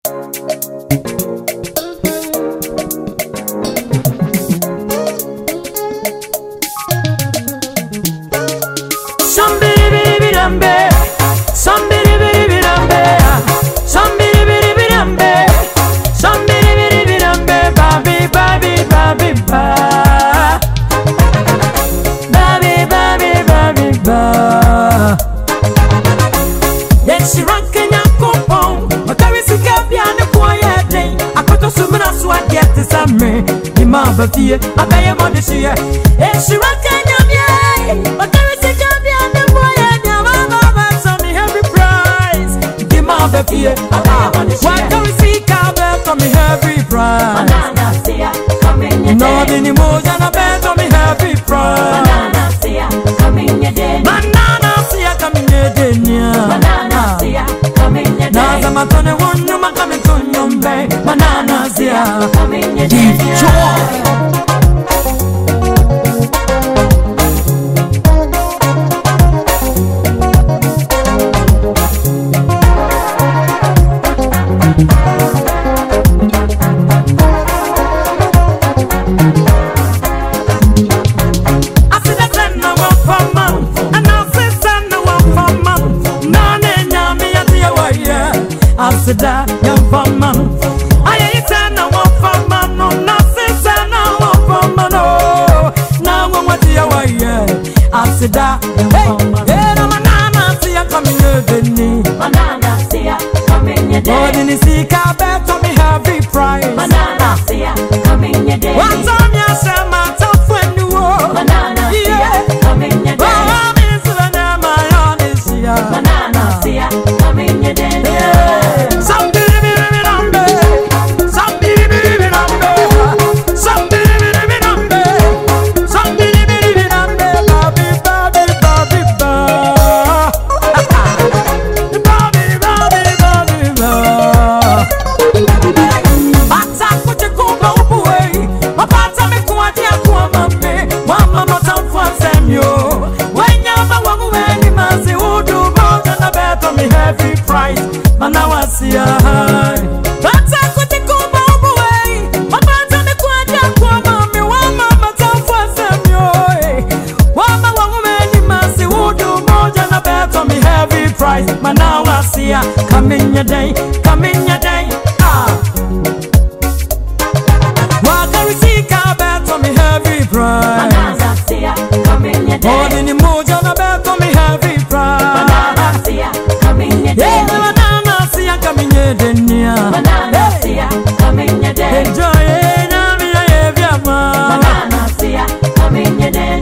Bafie, abaye modishie. Eshira Kenya bie, makarisi kabia neboye nyama so me heavy prize. Dima bafie, abaye modishie. Makarisi kabia so me heavy prize. Banana sia, come in your day. No dini moja na beto me heavy prize. Banana sia, come in your day. Banana sia, come in your day. Banana sia, come in your day. Naza matone wunu makame tunyombe. Banana sia, come in your day. Asida yamfama ayitana wafama no nasisana wafama no na wati yawaye asida yamfama na manana siya kamyedeni manana siya kamyedeni odini sika beto me heavy price manana siya kamyedeni watam ya sema tafwenuo manana siya kamyedeni wa misana mayoni siya manana siya kamyedeni Manawasia Bata kutikuba ubuwe Mabata mekuadia kwa mami Wama matafwa semyo Wama wangumeni masi Udu moja na beto me heavy price Manawasia Come in your day Come in your day Wakarisika beto me heavy price Manawasia Come in your day Odini moja na beto me heavy price Manawasia Come in your day Banana sia, come in your day. Enjoy it, na mi ayevya ma. Banana sia, come in your day.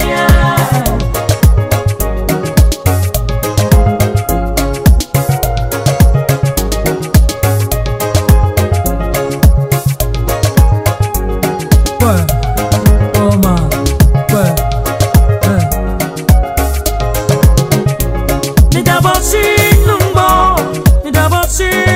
Oh ma, mi double sing number, mi double sing.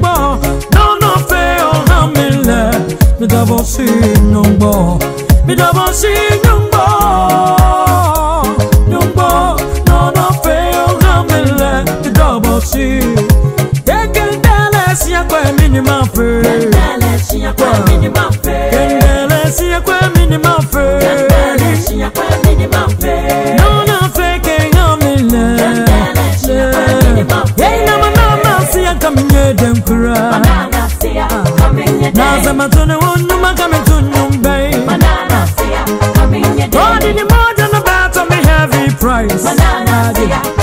Me double see no more. Me double see no more. No more. No no fail no me let me double see. Kendele kwa minimum pay. Kendele kwa minimum pay. Kendele kwa minimum pay. Kendele kwa minimum pay. No no fake no me let. Kendele kwa minimum pay. Hey na mama siya kamiye dem kura. Banana siya kamiye dem. Naza matone wunu makame tunyumbe. Banana siya kamiye dem. Body ni moja na beto me heavy price. Banana siya